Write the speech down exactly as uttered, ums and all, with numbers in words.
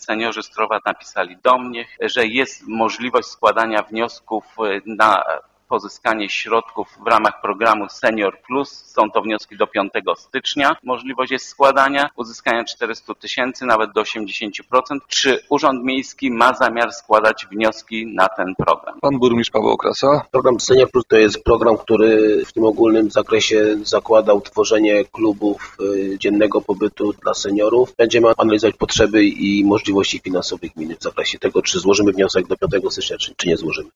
seniorzy Zdrowa napisali do mnie, że jest możliwość składania wniosków na pozyskanie środków w ramach programu Senior Plus. Są to wnioski do piątego stycznia. Możliwość jest składania, uzyskania czterysta tysięcy, nawet do osiemdziesiąt procent. Czy Urząd Miejski ma zamiar składać wnioski na ten program? Pan burmistrz Paweł Okrasa. Program Senior Plus to jest program, który w tym ogólnym zakresie zakłada utworzenie klubów dziennego pobytu dla seniorów. Będziemy analizować potrzeby i możliwości finansowych gminy w zakresie tego, czy złożymy wniosek do piątego stycznia, czy, czy nie złożymy.